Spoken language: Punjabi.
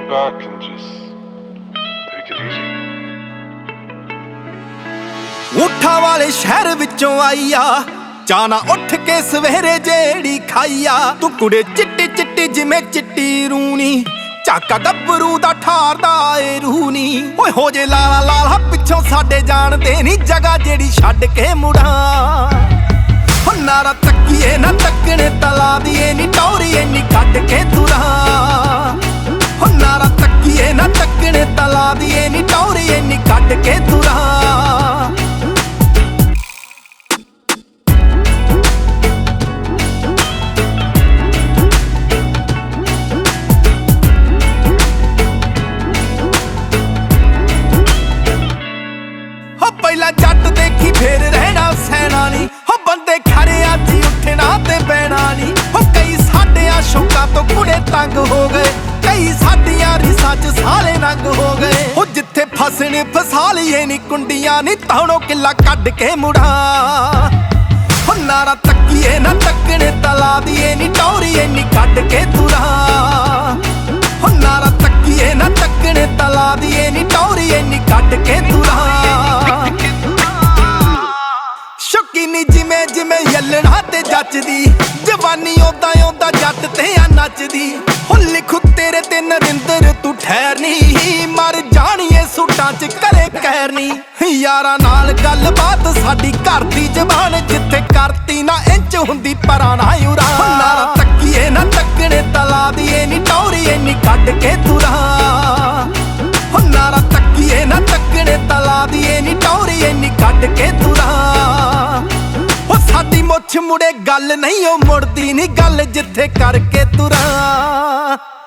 back and just take it easy. ਊਠਾਂ ਵਾਲੇ ਸ਼ਹਿਰ ਵਿੱਚੋਂ ਆਈ ਆ, ਚਾਹ ਉੱਠ ਕੇ ਸਵੇਰੇ ਜਿਹੜੀ ਖਾਈ ਆ। ਤੂੰ ਕੁੜੇ ਚਿੱਟੀ ਚਿੱਟੀ ਜਿਵੇਂ ਚਿੱਟੀ ਰੂਣੀ, ਝਾਕਾ ਗੱਭਰੂ ਦਾ ਠਾਰਦਾ ਏ ਰੂਣੀ। ਓਏ ਹੋ ਜੇ ਲਾਲਾ ਲਾਲਾ ਪਿੱਛੋਂ ਸਾਡੇ ਜਾਣਦੇ ਨੀ ਜਗ੍ਹਾ ਜਿਹੜੀ ਛੱਡ ਕੇ ਮੁੜਾਂ। ਹੋ ਨਾਰਾ ਤੱਕੀਏ ਨਾ ਤੱਕਣੇ ਤਲਾ ਦੀਏ ਨੀ ਟੌਰੀਏ ਨੀ ਕੱਢ ਕੇ ਤੁਰਾਂ। ਹੋ ਨਾਰਾ ਤੱਕੀਏ ਨਾ ਤੱਕਣੇ ਤਲਾ ਦੀਏ ਨੀ ਟੌਰੀਏ ਨੀ ਕੱਢ ਕੇ ਤੁਰਾਂ। ਪਹਿਲਾਂ ਜੱਟ ਦੇਖੀ ਫੇਰ ਰਹਿਣਾ ਸੈਨਾ ਨੀ। ਹੋ ਬੰਦੇ ਖੜੇ ਅੱਜ ਉੱਠਣਾ ਤੇ ਬਹਿਣਾ ਨੀ। ਹੋ ਕਈ ਸਾਡਿਆਂ ਸ਼ੌਕਾਂ ਤੋਂ ਕੁੜੇ ਤੰਗ ਹੋ ਗਏ, ਕਈ ਸਾਡੀਆਂ ਰੀਸਾਂ 'ਚ ਸਾਲੇ ਨੰਗ ਹੋ ਗਏ। ਹੋ ਜਿੱਥੇ ਫਸਣੇ ਫਸਾ ਲਈਏ ਨੀ ਕੁੰਡੀਆਂ ਨੀ, ਤਾਣੋ ਕਿੱਲਾ ਕੱਢ ਕੇ ਮੁੜਾਂ। ਹੋ ਨਾਰਾ ਤੱਕੀਏ ਨਾ ਤੱਕਣੇ ਤਲਾ ਦੀਏ ਨੀ ਟੌਰੀਏ ਨੀ ਕੱਢ ਕੇ ਤੁਰਾਂ। ਹੋ ਨਾਰਾ ਤੱਕੀਏ ਨਾ ਤੱਕਣੇ ਤਲਾ ਦੀਏ ਨੀ ਟੌਰੀਏ ਨੀ ਕੱਢ ਕੇ ਤੁਰਾਂ। ਸ਼ੌਕੀਨੀ ਜਿਵੇਂ ਜਿਵੇਂ ਯੱਲਣਾ ਤੇ ਜੱਚਦੀ, ਜਵਾਨੀ ਓਦਾਂ ਓਦਾਂ ਜੱਟ ਤੇ ਆ ਨੱਚਦੀ। ਹੋ ਲਿਖੂ ਤੇਰੇ ਤੇ ਨਰਿੰਦਰ ਤੂੰ ਠਹਿਰਨੀ, ਮਰ ਜਾਣੀਏ ਸੂਟਾਂ 'ਚ ਕਰੇ ਕਹਿਰਨੀ। ਯਾਰਾਂ ਨਾਲ ਗੱਲਬਾਤ ਸਾਡੀ ਘਰ ਦੀ ਜ਼ਬਾਨ, ਜਿੱਥੇ ਕਰਤੀ ਨਾ ਇੰਚ ਹੁੰਦੀ ਪਰਾਂ ਨਾ ਉਰਾਂ। ਨਾਰਾ ਤੱਕੀਏ ਨਾ ਤੱਕਣੇ ਤਲਾ ਦੀਏ ਨੀ ਟੌਰੀਏ ਨੀ ਕੱਢ ਕੇ ਤੁਰਾਂ। ਹੋ ਨਾਰਾ ਤੱਕੀਏ ਨਾ ਤੱਕਣੇ ਤਲਾ ਦੀਏ ਨੀ ਟੌਰੀਏ ਨੀ ਕੱਢ ਕੇ ਤੁਰਾਂ। ਉਹ ਸਾਡੀ ਮੁੱਛ ਮੁੜੇ ਗੱਲ ਨਹੀਂ ਉਹ ਮੁੜਦੀ ਨੀ ਗੱਲ, ਜਿੱਥੇ ਕਰਕੇ ਤੁਰਾਂ।